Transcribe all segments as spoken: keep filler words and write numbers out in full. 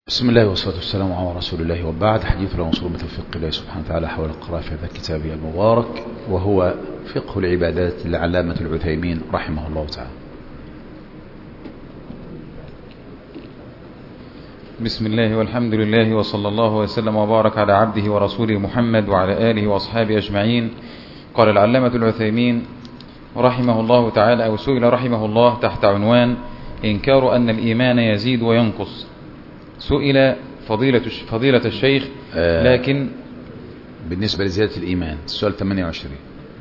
بسم الله والصلاة والسلام على رسول الله، وبعد. حديثنا موصول بتوفيق الله سبحانه وتعالى حول القراءة في هذا الكتاب المبارك، وهو فقه العبادات للعلامة العثيمين رحمه الله تعالى. بسم الله والحمد لله وصلى الله وسلم وبارك على عبده ورسوله محمد وعلى آله وأصحابه أجمعين. قال العلامة العثيمين رحمه الله تعالى، أو سئل رحمه الله تحت عنوان إنكار أن الإيمان يزيد وينقص. سئل فضيلة فضيلة الشيخ آه لكن بالنسبة لزيادة الإيمان السؤال ثمانية وعشرين.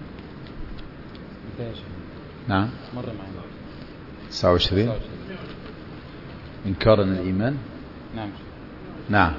نعم مرة معنا تسعة وعشرين. إنكار أن الإيمان. نعم نعم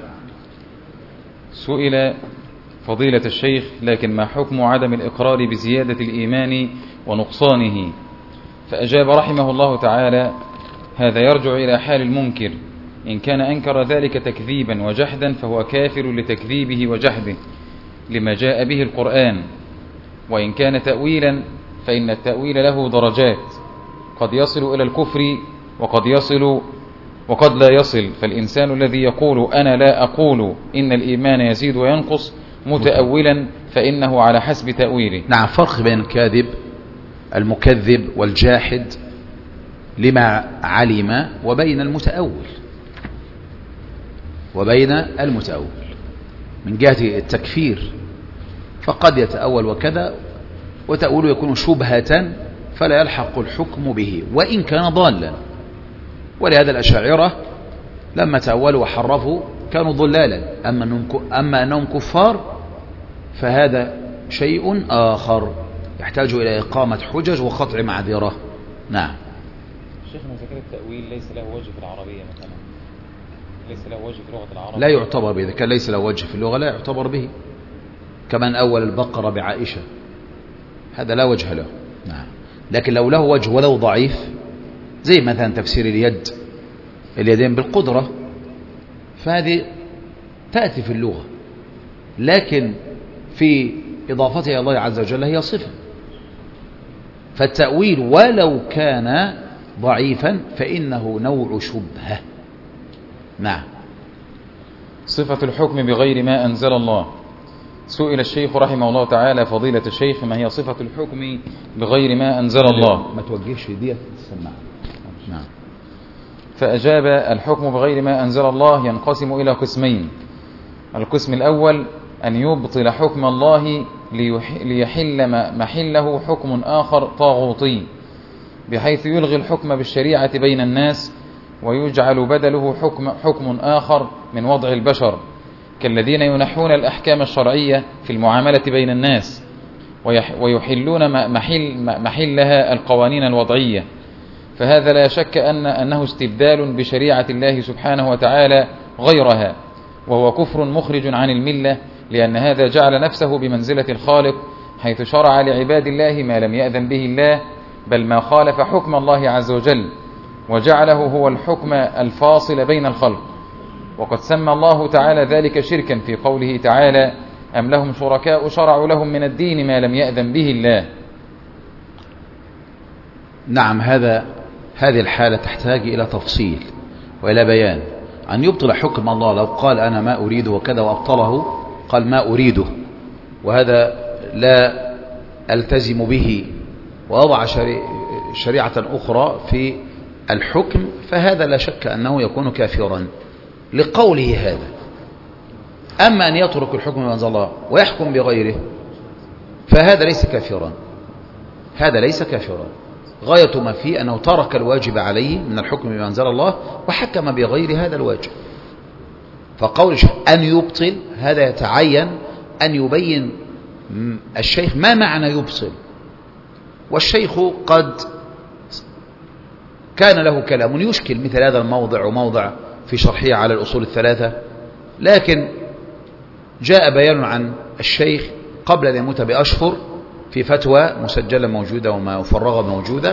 سئل فضيلة الشيخ لكن ما حكم عدم الإقرار بزيادة الإيمان ونقصانه؟ فأجاب رحمه الله تعالى: هذا يرجع إلى حال المنكر، إن كان أنكر ذلك تكذيبا وجحدا فهو كافر لتكذيبه وجحده لما جاء به القرآن، وإن كان تأويلا فإن التأويل له درجات، قد يصل إلى الكفر وقد يصل وقد لا يصل. فالإنسان الذي يقول أنا لا أقول إن الإيمان يزيد وينقص متأولا فإنه على حسب تأويله. نعم، فرق بين الكاذب المكذب والجاحد لما علم وبين المتأول وبين المتأول من جهة التكفير، فقد يتأول وكذا، وتأوله يكون شبهة فلا يلحق الحكم به وإن كان ضالا. ولهذا الأشاعرة لما تأولوا وحرفوا كانوا ضلالا، أما أنهم, أما أنهم كفار فهذا شيء آخر يحتاج إلى إقامة حجج وقطع معذرة. نعم. شيخنا ذكر التأويل ليس له وجه في العربية مثلا، ليس له وجه في لغة العرب، لا يعتبر به. إذا كان ليس له وجه في اللغة لا يعتبر به، كمن أول البقرة بعائشة، هذا لا وجه له. نعم. لكن لو له وجه ولو ضعيف، زي مثلا تفسير اليد اليدين بالقدرة، فهذه تأتي في اللغة، لكن في إضافتها إلى الله عز وجل هي صفة. فالتأويل ولو كان ضعيفا فإنه نوع شبهة. نعم. صفة الحكم بغير ما أنزل الله. سئل الشيخ رحمه الله تعالى فضيلة الشيخ ما هي صفة الحكم بغير ما أنزل الله؟ ما توجهش دي تسمع. نعم. فأجاب: الحكم بغير ما أنزل الله ينقسم إلى قسمين. القسم الأول أن يبطل حكم الله ليحل محله حكم آخر طاغوتي، بحيث يلغي الحكم بالشريعة بين الناس ويجعل بدله حكم, حكم آخر من وضع البشر، كالذين ينحون الأحكام الشرعية في المعاملة بين الناس ويحلون محل محلها القوانين الوضعية. فهذا لا شك أن أنه استبدال بشريعة الله سبحانه وتعالى غيرها، وهو كفر مخرج عن الملة، لأن هذا جعل نفسه بمنزلة الخالق، حيث شرع لعباد الله ما لم يأذن به الله، بل ما خالف حكم الله عز وجل، وجعله هو الحكم الفاصل بين الخلق. وقد سمى الله تعالى ذلك شركا في قوله تعالى: أم لهم شركاء شرعوا لهم من الدين ما لم يأذن به الله. نعم. هذا هذه الحالة تحتاج إلى تفصيل وإلى بيان. أن يبطل حكم الله، لو قال أنا ما أريد وكذا وأبطله، قال ما أريده وهذا لا ألتزم به، ووضع شريعة أخرى في الحكم، فهذا لا شك أنه يكون كافرا لقوله هذا. أما أن يترك الحكم بما أنزل الله ويحكم بغيره فهذا ليس كافرا، هذا ليس كافرا. غاية ما فيه أنه ترك الواجب عليه من الحكم بما أنزل الله وحكم بغير هذا الواجب. فقول أن يبطل هذا يتعين أن يبين الشيخ ما معنى يبطل، والشيخ قد كان له كلام يشكل مثل هذا الموضع وموضع في شرحه على الأصول الثلاثة، لكن جاء بيان عن الشيخ قبل أن يموت بأشهر في فتوى مسجلة موجودة ومفرغة موجودة،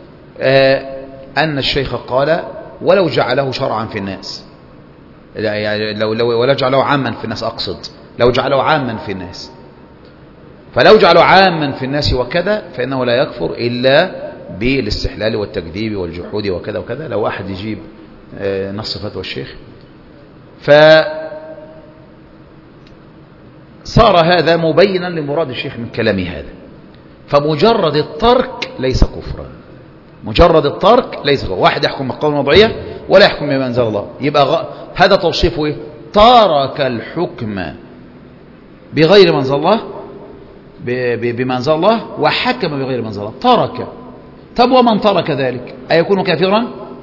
أن الشيخ قال: ولو جعله شرعا في الناس، يعني لو لو ولا جعله عاما في الناس، أقصد لو جعله عاما في الناس، فلو جعله عاما في الناس وكذا فإنه لا يكفر إلا بالاستحلال والتكذيب والجحود وكذا وكذا. لو أحد يجيب نص فتوى الشيخ. فصار هذا مبينا لمراد الشيخ من كلامه هذا. فمجرد الترك ليس كفرا، مجرد الترك ليس كفرا. واحد يحكم بالقول الوضعية ولا يحكم بما أنزل الله، يبقى غ... هذا توصيفه إيه؟ ترك الحكم بغير ما أنزل الله، ب... ب... بما أنزل الله، وحكم بغير ما أنزل الله. ترك. طب ومن ترك ذلك أيكون كافرا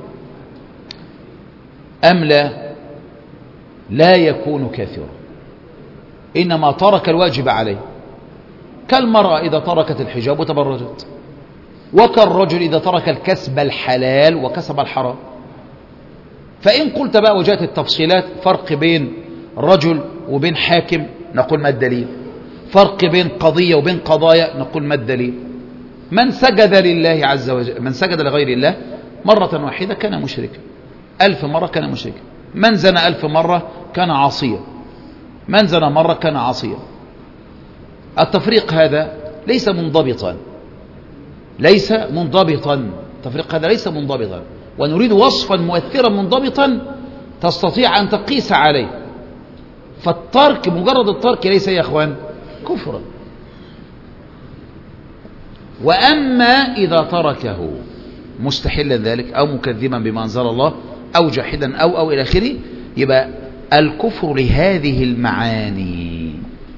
أم لا؟ لا يكون كافرا، إنما ترك الواجب عليه، كالمرأة إذا تركت الحجاب وتبرجت، وكالرجل إذا ترك الكسب الحلال وكسب الحرام. فإن قلت بقى وجاءت التفصيلات، فرق بين رجل وبين حاكم، نقول ما الدليل؟ فرق بين قضية وبين قضايا، نقول ما الدليل؟ من سجد لله عز وجل، من سجد لغير الله مرة واحدة كان مشركا، ألف مرة كان مشركا. من زنى ألف مرة كان عاصيا، من زنى مرة كان عاصيا. التفريق هذا ليس منضبطا، ليس منضبطا، التفريق هذا ليس منضبطا، ونريد وصفا مؤثرا منضبطا تستطيع أن تقيس عليه. فالترك، مجرد الترك ليس يا أخوان كفرا. وأما إذا تركه مستحلا ذلك أو مكذبا بما أنزل الله أو جاحدا أو أو إلى آخره، يبقى الكفر لهذه المعاني.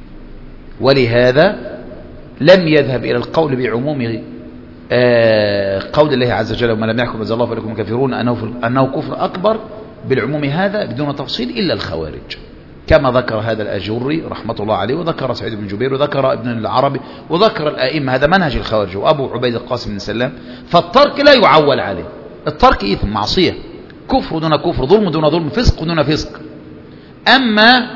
ولهذا لم يذهب إلى القول بعموم آه قول الله عز وجل وما لم يحكم أنزل الله فلكم كافرون أنه, أنه كفر أكبر بالعموم هذا بدون تفصيل إلا الخوارج، كما ذكر هذا الأجري رحمة الله عليه، وذكر سعيد بن جبير، وذكر ابن العربي، وذكر الآئمة. هذا منهج الخوارج وأبو عبيد القاسم بن سلام. فالترك لا يعول عليه، الترك إثم، معصية، كفر دون كفر، ظلم دون ظلم، فسق دون فسق. أما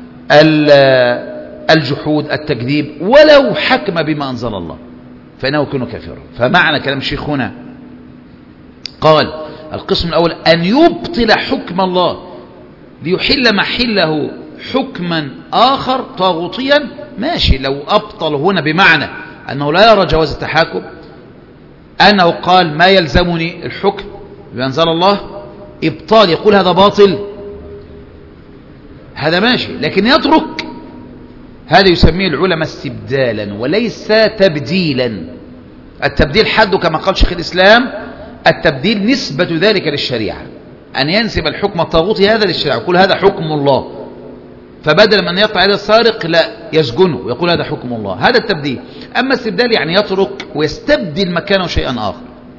الجحود، التكذيب، ولو حكم بما أنزل الله فإنه يكون كافرا. فمعنى كلام الشيخ هنا قال القسم الأول أن يبطل حكم الله ليحل محله حكما آخر طاغوتيا، ماشي. لو أبطل هنا بمعنى أنه لا يرى جواز التحاكم، أنه قال ما يلزمني الحكم بما أنزل الله، إبطال، يقول هذا باطل، هذا ماشي. لكن يترك، هذا يسميه العلماء استبدالا وليس تبديلا. التبديل حده كما قال شيخ الإسلام، التبديل نسبة ذلك للشريعة، أن ينسب الحكم الطاغوتي هذا للشريعة، يقول هذا حكم الله، فبدل من يقطع يد السارق لا يسجنه ويقول هذا حكم الله، هذا التبديل. أما الاستبدال يعني يترك ويستبدل مكانه شيئا آخر،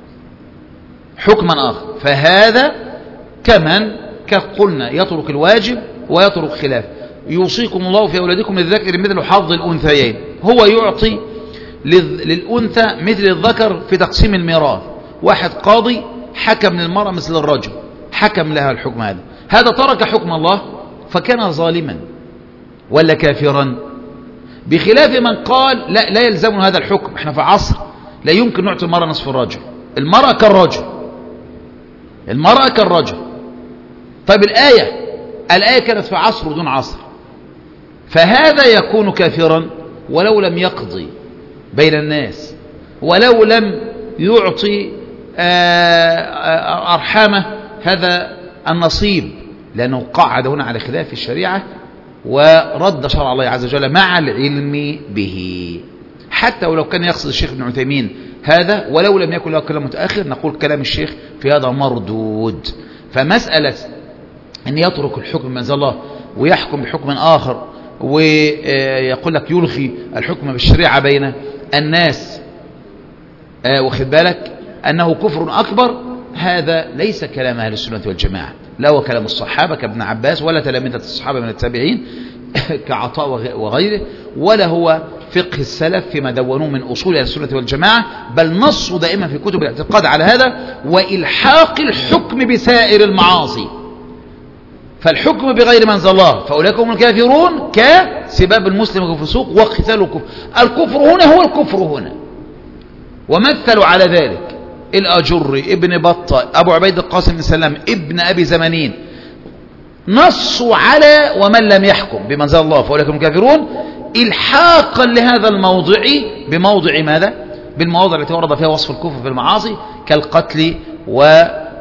حكما آخر. فهذا كمن كقلنا يترك الواجب ويترك خلاف. يوصيكم الله في أولادكم للذكر مثل حظ الأنثيين، هو يعطي للأنثى مثل الذكر في تقسيم الميراث. واحد قاضي حكم للمرأة مثل الرجل، حكم لها الحكم هذا، هذا ترك حكم الله فكان ظالما ولا كافرا، بخلاف من قال لا, لا يلزمنا هذا الحكم، احنا في عصر لا يمكن نعطي المرأة نصف الرجل، المرأة كالرجل، المرأة كالرجل. طيب الآية الآية كانت في عصر ودون عصر، فهذا يكون كافرا ولو لم يقضي بين الناس، ولو لم يعطي أرحامه هذا النصيب، لأنه قعد هنا على خلاف الشريعة ورد شرع الله عز وجل مع العلم به. حتى ولو كان يقصد الشيخ ابن عثيمين هذا ولو لم يكن له كلام متأخر، نقول كلام الشيخ في هذا مردود. فمسألة أن يترك الحكم من أنزل الله ويحكم بحكم آخر ويقول لك يلغي الحكم بالشريعة بين الناس، واخد بالك أنه كفر أكبر، هذا ليس كلام أهل السنة والجماعة، لا هو كلام الصحابة كابن عباس ولا تلامذة الصحابة من التابعين كعطاء وغيره، ولا هو فقه السلف فيما دونوه من أصول أهل السنة والجماعة، بل نصوا دائما في كتب الاعتقاد على هذا، وإلحاق الحكم بسائر المعاصي. فالحكم بغير ما أنزل الله فأولئك هم الكافرون كسباب المسلم والفسوق وقتال الكفر. الكفر هنا هو الكفر هنا، ومثلوا على ذلك الأجري، ابن بطة، أبو عبيد القاسم بن سلام، ابن أبي زمانين، نصوا على ومن لم يحكم بما أنزل الله فأولئك هم الكافرون، إلحاقا لهذا الموضع بموضع ماذا؟ بالمواضع التي ورد فيها وصف الكفر في المعاصي كالقتل و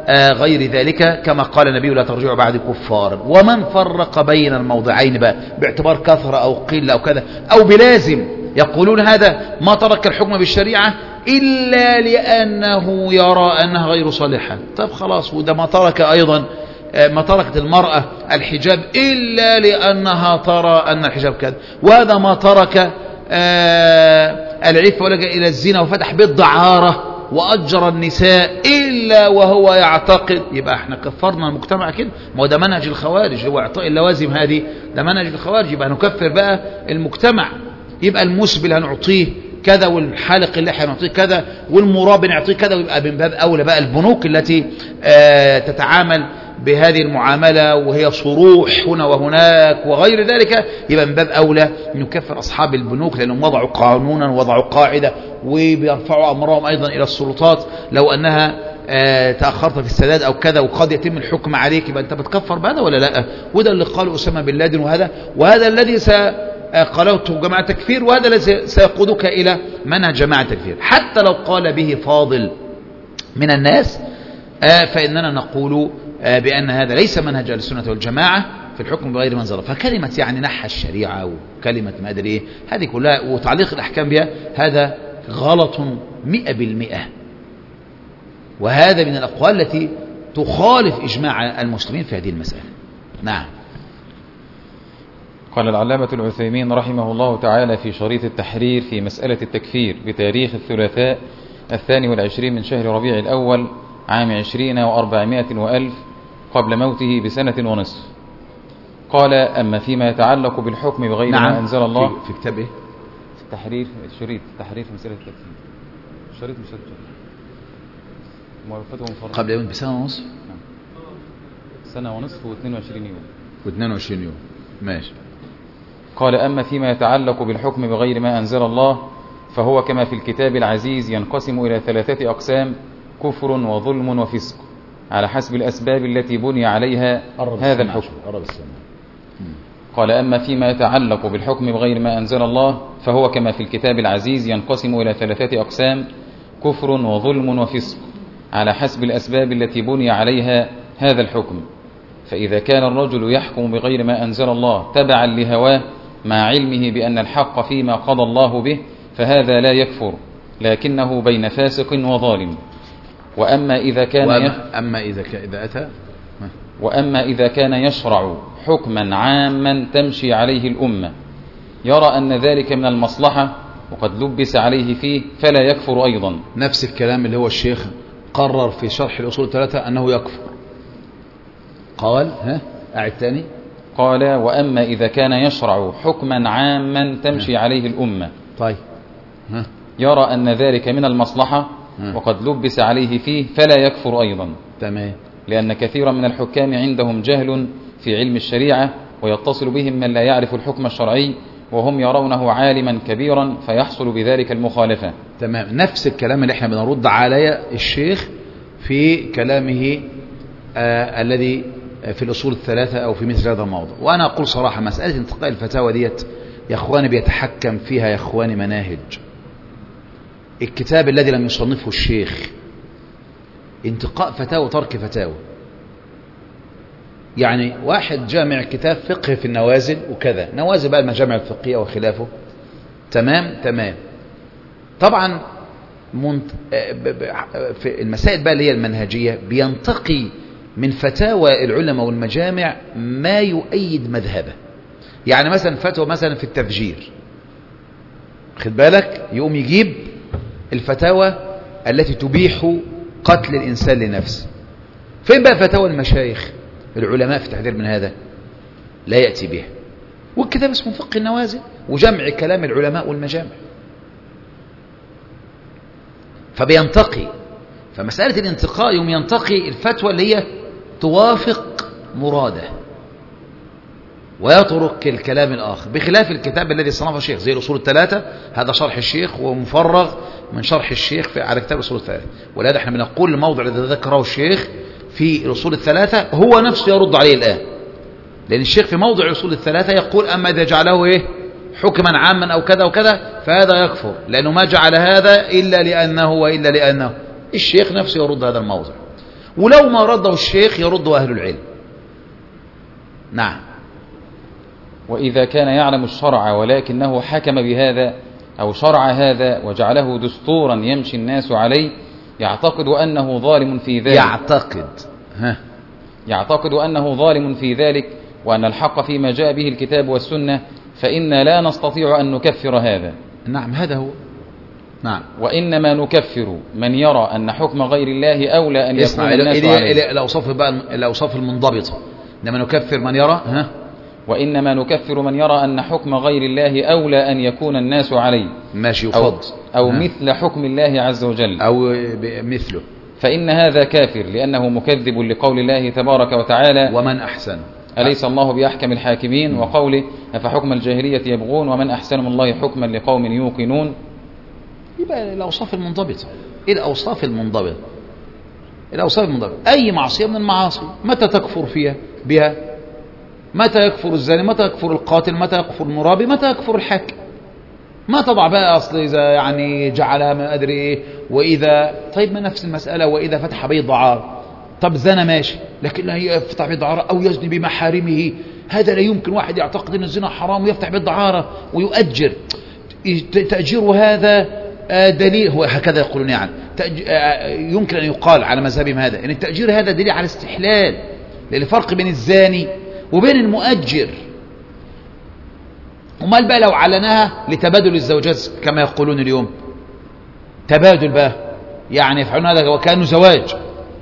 آه غير ذلك، كما قال النبي لا ترجعوا بعد كفارا. ومن فرق بين الموضعين بقى باعتبار كثرة أو قلة أو كذا أو بلازم، يقولون هذا ما ترك الحكم بالشريعة إلا لأنه يرى أنها غير صالحة. طب خلاص، وده ما ترك أيضا ما تركت المرأة الحجاب إلا لأنها ترى أن الحجاب كذا، وهذا ما ترك العفة ولجأ إلى الزنا وفتح بالدعارة وأجر النساء إلا وهو يعتقد. يبقى احنا كفرنا المجتمع كده، ما هو ده منهج الخوارج، هو إعطاء اللوازم هذه ده منهج الخوارج. يبقى نكفر بقى المجتمع، يبقى المسبل هنعطيه كذا، والحالق اللحية هنعطيه كذا، والمراب نعطيه كذا، ويبقى من باب أولى بقى البنوك التي آه تتعامل بهذه المعاملة وهي صروح هنا وهناك وغير ذلك، يبقى من باب أولى نكفر أصحاب البنوك، لأنهم وضعوا قانونا ووضعوا قاعدة وبيرفعوا أمرهم أيضا إلى السلطات لو أنها آه تأخرت في السداد أو كذا وقد يتم الحكم عليك، يبقى أنت بتكفر بهذا ولا لا؟ وده اللي قاله أسامة بن لادن، وهذا وهذا الذي قالته جماعة تكفير، وهذا الذي سيقودك إلى منهج جماعة تكفير. حتى لو قال به فاضل من الناس آه فإننا نقول آه بأن هذا ليس منهج السنة والجماعة في الحكم بغير منزلة. فكلمة يعني نحى الشريعة وكلمة ما أدري إيه هذه كلها وتعليق الأحكام بها هذا غلط مئة بالمئة، وهذا من الأقوال التي تخالف إجماع المسلمين في هذه المسألة. نعم. قال العلامة العثيمين رحمه الله تعالى في شريط التحرير في مسألة التكفير بتاريخ الثلاثاء الثاني والعشرين من شهر ربيع الأول عام عشرين وأربعمائة وألف قبل موته بسنة ونصف. قال: أما فيما يتعلق بالحكم بغير نعم. ما أنزل الله في, في كتاب إيه؟ التحرير شريط التحرير في مسألة التكفير شريط مسألة التكفير قبل يوم بسنة ونصف نعم. سنة ونصف واثنين وعشرين يوم واثنين وعشرين يوم ماشي. قال: أما فيما يتعلق بالحكم بغير ما أنزل الله فهو كما في الكتاب العزيز ينقسم إلى ثلاثة أقسام: كفر وظلم وفسق، على حسب الأسباب التي بني عليها هذا الحكم. قال: أما فيما يتعلق بالحكم بغير ما أنزل الله فهو كما في الكتاب العزيز ينقسم إلى ثلاثة أقسام: كفر وظلم وفسق، على حسب الأسباب التي بني عليها هذا الحكم. فإذا كان الرجل يحكم بغير ما أنزل الله تبعا لهواه مع علمه بأن الحق فيما قضى الله به فهذا لا يكفر، لكنه بين فاسق وظالم. وأما إذا كان وأما أما إذا إذا أتى وأما إذا كان يشرع حكما عاما تمشي عليه الأمة يرى أن ذلك من المصلحة وقد لبس عليه فيه فلا يكفر أيضا. نفس الكلام اللي هو الشيخ قرر في شرح الأصول الثلاثة أنه يكفر. قال ها أعد ثاني. قال: وأما إذا كان يشرع حكما عاما تمشي ها. عليه الأمة طيب ها. يرى أن ذلك من المصلحة ها. وقد لبس عليه فيه فلا يكفر أيضا. تمام. لأن كثيرا من الحكام عندهم جهل في علم الشريعة ويتصل بهم من لا يعرف الحكم الشرعي وهم يرونه عالما كبيرا فيحصل بذلك المخالفة. تمام. نفس الكلام اللي احنا بنرد عليه الشيخ في كلامه آه الذي في الأصول الثلاثة أو في مثل هذا الموضوع. وأنا أقول صراحة مسألة انتقاء الفتاوى ديت يا أخواني بيتحكم فيها يا أخواني مناهج. الكتاب الذي لم يصنفه الشيخ انتقاء فتاوى ترك فتاوى، يعني واحد جامع كتاب فقه في النوازل وكذا، نوازل بقى المجامع الفقهية وخلافه، تمام تمام. طبعا منت... في المسائل بقى اللي هي المنهجية بينتقي من فتاوى العلماء والمجامع ما يؤيد مذهبه. يعني مثلا فتوى مثلا في التفجير، خد بالك، يقوم يجيب الفتاوى التي تبيح قتل الإنسان لنفسه. فين بقى فتاوى المشايخ العلماء في التحذير من هذا؟ لا يأتي بها. والكتاب اسمه فقه النوازل وجمع كلام العلماء والمجامع، فبينتقي. فمسألة الانتقاء يوم ينتقي الفتوى اللي هي توافق مراده ويترك الكلام الآخر، بخلاف الكتاب الذي صنفه الشيخ زي الأصول الثلاثة، هذا شرح الشيخ ومفرغ من شرح الشيخ على كتاب الأصول الثلاثة. ولهذا احنا بنقول الموضع الذي ذكره الشيخ في الأصول الثلاثة هو نفسه يرد عليه الآن، لأن الشيخ في موضع الأصول الثلاثة يقول: أما إذا جعله إيه حكما عاما أو كذا وكذا فهذا يكفر، لأنه ما جعل هذا إلا لأنه وإلا لأنه. الشيخ نفسه يرد هذا الموضع. ولو ما رده الشيخ يرده أهل العلم. نعم. وإذا كان يعلم الشرع ولكنه حكم بهذا أو شرع هذا وجعله دستورا يمشي الناس عليه يعتقد أنه ظالم في ذلك يعتقد ها يعتقد أنه ظالم في ذلك وأن الحق فيما جاء به الكتاب والسنة، فإنا لا نستطيع أن نكفر هذا. نعم هذا هو. نعم. وإنما نكفر من يرى أن حكم غير الله أولى أن يكون الناس إلي عليه. الأوصاف بقى الأوصاف المنضبطة. إنما نكفر من يرى ها وإنما نكفر من يرى أن حكم غير الله أولى أن يكون الناس عليه. ماشي يفض. أو, أو مثل حكم الله عز وجل أو مثله. فإن هذا كافر لأنه مكذب لقول الله تبارك وتعالى ومن أحسن أليس الله بأحكم الحاكمين، وقوله أفحكم الجاهلية يبغون ومن أحسن من الله حكما لقوم يوقنون. يبقى الأوصاف المنضبطة. إيه الأوصاف المنضبطة؟ الأوصاف المنضبطة أي معصية من المعاصي متى تكفر فيها بها؟ متى يكفر الزاني؟ متى يكفر القاتل؟ متى يكفر المرابي؟ متى يكفر الحاكم؟ ما تضع بقى أصل إذا يعني جعل ما أدري إيه وإذا طيب ما نفس المسألة وإذا فتح بيت دعارة. طب زنا ماشي لكن لا يفتح بيت دعارة أو يزني بمحارمه، هذا لا يمكن واحد يعتقد أن الزنا حرام ويفتح بيت دعارة ويؤجر. تأجير هذا دليل، هو هكذا يقولون يعني يمكن أن يقال على مذهبهم هذا أن التأجير هذا دليل على استحلال، لأن فرق بين الزاني وبين المؤجر. ومال بقى لو علناها لتبادل الزوجات كما يقولون اليوم، تبادل بقى يعني يفعلون هذا وكأنه زواج،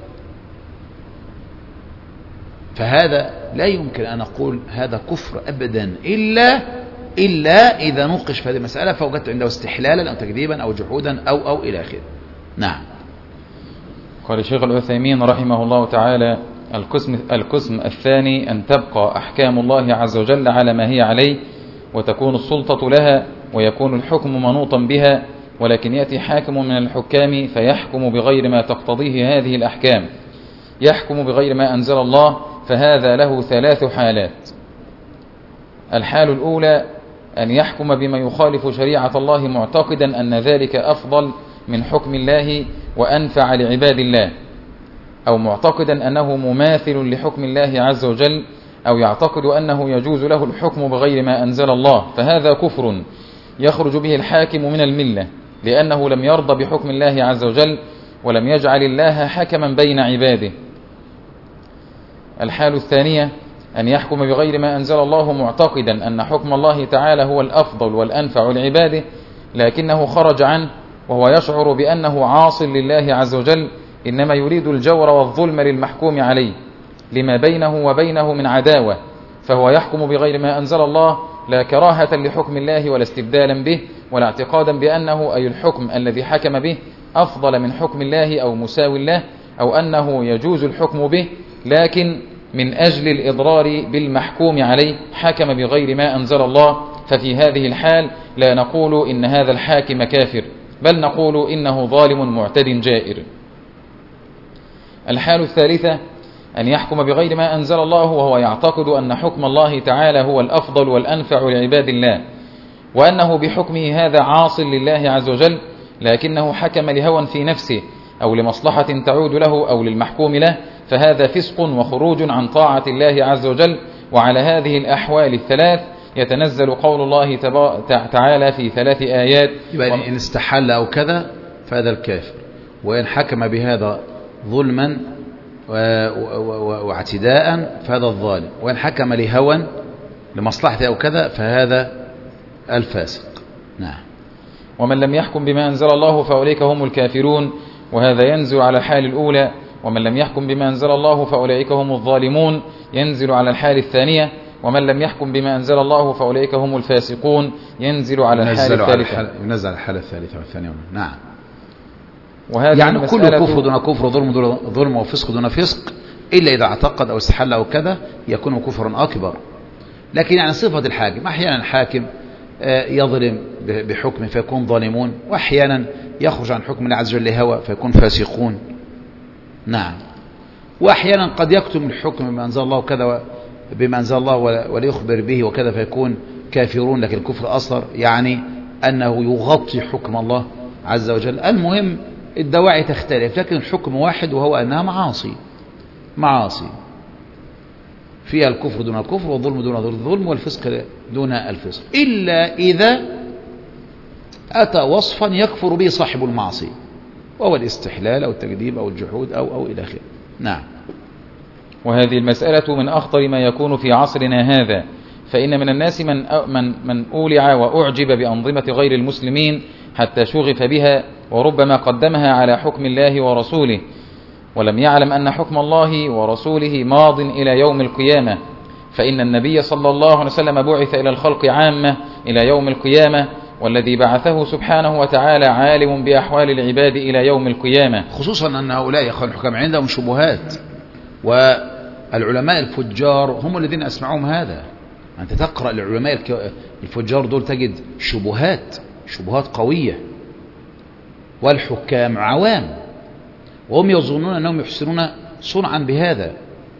فهذا لا يمكن أن أقول هذا كفر أبدا إلا إلا إذا نوقش في هذه المسألة فوجدت عنده استحلالا أو تكذيبا أو جحودا أو أو إلى آخره. نعم. قال الشيخ العثيمين رحمه الله تعالى: القسم القسم الثاني أن تبقى أحكام الله عز وجل على ما هي عليه وتكون السلطة لها ويكون الحكم منوطا بها، ولكن يأتي حاكم من الحكام فيحكم بغير ما تقتضيه هذه الأحكام، يحكم بغير ما أنزل الله، فهذا له ثلاث حالات. الحال الأولى أن يحكم بما يخالف شريعة الله معتقدا أن ذلك أفضل من حكم الله وأنفع لعباد الله، أو معتقدا أنه مماثل لحكم الله عز وجل، أو يعتقد أنه يجوز له الحكم بغير ما أنزل الله، فهذا كفر يخرج به الحاكم من الملة لأنه لم يرضى بحكم الله عز وجل ولم يجعل الله حكما بين عباده. الحال الثانية أن يحكم بغير ما أنزل الله معتقدا أن حكم الله تعالى هو الأفضل والأنفع لعباده، لكنه خرج عنه وهو يشعر بأنه عاص لله عز وجل، إنما يريد الجور والظلم للمحكوم عليه لما بينه وبينه من عداوة، فهو يحكم بغير ما أنزل الله لا كراهة لحكم الله ولا استبدالا به ولا اعتقادا بأنه أي الحكم الذي حكم به أفضل من حكم الله أو مساوي له أو أنه يجوز الحكم به، لكن من أجل الإضرار بالمحكوم عليه حكم بغير ما أنزل الله. ففي هذه الحال لا نقول إن هذا الحاكم كافر، بل نقول إنه ظالم معتد جائر. الحال الثالثة أن يحكم بغير ما أنزل الله وهو يعتقد أن حكم الله تعالى هو الأفضل والأنفع لعباد الله، وأنه بحكمه هذا عاص لله عز وجل، لكنه حكم لهوى في نفسه أو لمصلحة تعود له أو للمحكوم له، فهذا فسق وخروج عن طاعة الله عز وجل. وعلى هذه الأحوال الثلاث يتنزل قول الله تعالى في ثلاث آيات: يبقى إن استحل أو كذا فهذا الكافر، وإن حكم بهذا ظلما واعتداء فهذا الظالم، وإن حكم لهوى لمصلحته أو كذا فهذا الفاسق. نعم. ومن لم يحكم بما أنزل الله فأولئك هم الكافرون، وهذا ينزل على الحال الأولى. ومن لم يحكم بما أنزل الله فأولئك هم الظالمون، ينزل على الحال الثانية. ومن لم يحكم بما أنزل الله فأولئك هم الفاسقون، ينزل على الحال الثالثة. ينزل على الحالة الثالثة والثانية. نعم. وهذه يعني كل كفر دون كفر، ظلم دون ظلم، وفسق دون فسق، إلا إذا اعتقد أو استحل أو كذا يكون كفرا أكبر. لكن يعني صفة الحاكم، أحيانا الحاكم يظلم بحكم فيكون ظالمون، وأحيانا يخرج عن حكم الله عز وجل لهوى فيكون فاسقون. نعم. وأحيانا قد يكتم الحكم بما أنزل الله وكذا بما أنزل الله وليخبر به وكذا فيكون كافرون، لكن الكفر أصغر، يعني أنه يغطي حكم الله عز وجل. المهم الدواعي تختلف، لكن الحكم واحد، وهو أنها معاصي معاصي فيها الكفر دون الكفر، والظلم دون الظلم، والفسق دون الفسق، إلا إذا أتى وصفا يكفر به صاحب المعصية، وهو الاستحلال أو التكذيب أو الجحود أو أو إلى آخره. نعم. وهذه المسألة من أخطر ما يكون في عصرنا هذا، فإن من الناس من من من أولع وأعجب بأنظمة غير المسلمين حتى شغف بها، وربما قدمها على حكم الله ورسوله، ولم يعلم أن حكم الله ورسوله ماض إلى يوم القيامة، فإن النبي صلى الله عليه وسلم بعث إلى الخلق عامة إلى يوم القيامة، والذي بعثه سبحانه وتعالى عالم بأحوال العباد إلى يوم القيامة. خصوصا أن هؤلاء يا الحكام عندهم شبهات، والعلماء الفجار هم الذين أسمعهم هذا. أنت تقرأ العلماء الفجار دول تجد شبهات شبهات قوية، والحكام عوام، وهم يظنون أنهم يحسنون صنعا بهذا،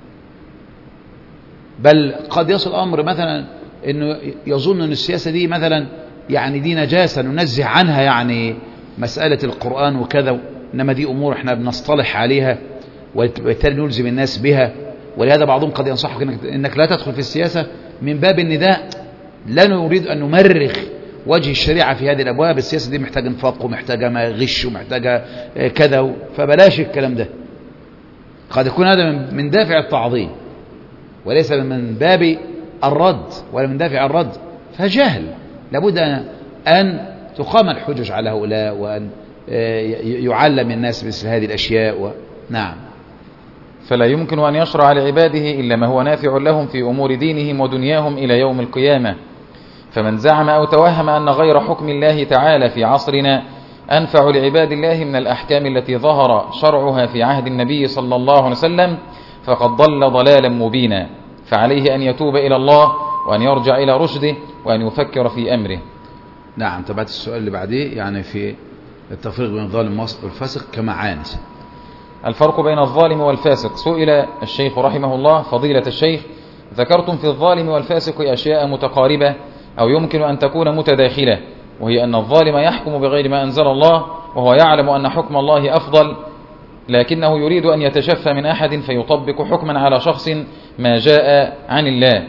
بل قد يصل الأمر مثلا أنه يظن أن السياسة دي مثلا يعني دي نجاسة ننزه عنها، يعني مسألة القرآن وكذا، إنما دي أمور احنا بنصطلح عليها وبالتالي نلزم الناس بها. ولهذا بعضهم قد ينصحك إنك, إنك لا تدخل في السياسة من باب النداء، لا نريد أن نمرخ وجه الشريعة في هذه الأبواب، السياسة دي محتاجة انفاق ومحتاجة ما غش ومحتاجة كذا، فبلاش الكلام ده. قد يكون هذا من دافع التعظيم وليس من باب الرد ولا من دافع الرد، فجهل. لابد أن تقام الحجج على هؤلاء، وأن يعلم الناس مثل هذه الأشياء و... نعم. فلا يمكن أن يشرع لعباده إلا ما هو نافع لهم في أمور دينهم ودنياهم إلى يوم القيامة. فمن زعم أو توهم أن غير حكم الله تعالى في عصرنا أنفع لعباد الله من الأحكام التي ظهر شرعها في عهد النبي صلى الله عليه وسلم فقد ضل ضلالا مبينا، فعليه أن يتوب إلى الله وأن يرجع إلى رشده وأن يفكر في أمره. نعم. تبعت السؤال اللي بعديه، يعني في التفريق بين الظالم والفاسق كمعاني. الفرق بين الظالم والفاسق. سئل الشيخ رحمه الله: فضيلة الشيخ، ذكرتم في الظالم والفاسق أشياء متقاربة أو يمكن أن تكون متداخلة، وهي أن الظالم يحكم بغير ما أنزل الله وهو يعلم أن حكم الله أفضل، لكنه يريد أن يتشفى من أحد فيطبق حكما على شخص ما جاء عن الله.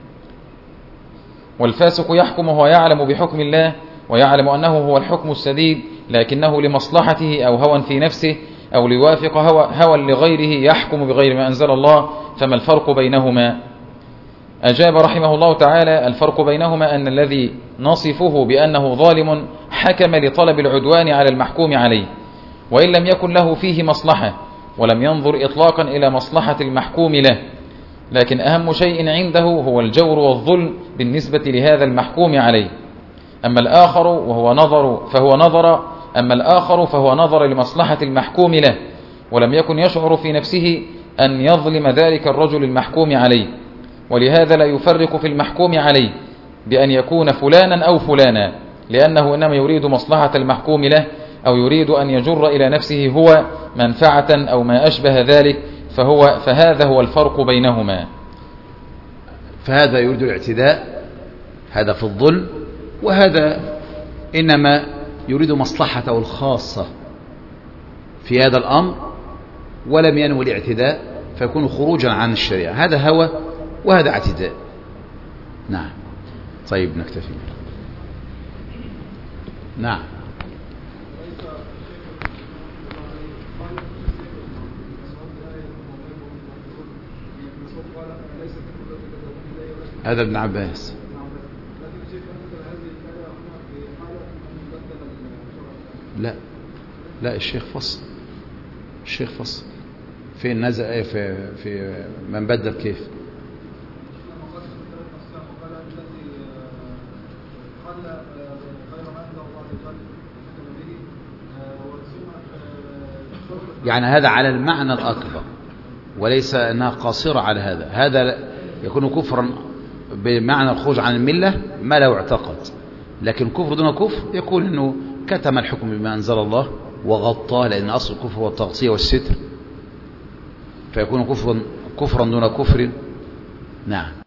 والفاسق يحكم وهو يعلم بحكم الله ويعلم أنه هو الحكم السديد، لكنه لمصلحته أو هوى في نفسه أو ليوافق هوى, هوى لغيره يحكم بغير ما أنزل الله، فما الفرق بينهما؟ أجاب رحمه الله تعالى: الفرق بينهما أن الذي نصفه بأنه ظالم حكم لطلب العدوان على المحكوم عليه، وإن لم يكن له فيه مصلحة، ولم ينظر إطلاقا إلى مصلحة المحكوم له، لكن أهم شيء عنده هو الجور والظلم بالنسبة لهذا المحكوم عليه. أما الآخر وهو نظر فهو نظر أما الآخر فهو نظر لمصلحة المحكوم له، ولم يكن يشعر في نفسه أن يظلم ذلك الرجل المحكوم عليه، ولهذا لا يفرق في المحكوم عليه بأن يكون فلانا أو فلانا، لأنه إنما يريد مصلحة المحكوم له أو يريد أن يجر إلى نفسه هو منفعة أو ما أشبه ذلك، فهو فهذا هو الفرق بينهما. فهذا يريد الاعتداء، هذا في الظلم، وهذا إنما يريد مصلحته الخاصة في هذا الأمر ولم ينوي الاعتداء، فيكون خروجا عن الشريعة. هذا هوى وهذا اعتداء. نعم. طيب نكتفي. نعم. هذا ابن عباس. لا لا الشيخ فصل الشيخ فصل في النزع في في من بدل كيف يعني هذا على المعنى الأكبر، وليس أنها قاصرة على هذا. هذا يكون كفرا بمعنى الخروج عن الملة ما لو اعتقد، لكن كفر دون كفر يكون أنه كتم الحكم بما أنزل الله وغطاه، لأن أصل الكفر هو التغطية والستر، فيكون كفرا كفرا دون كفر. نعم.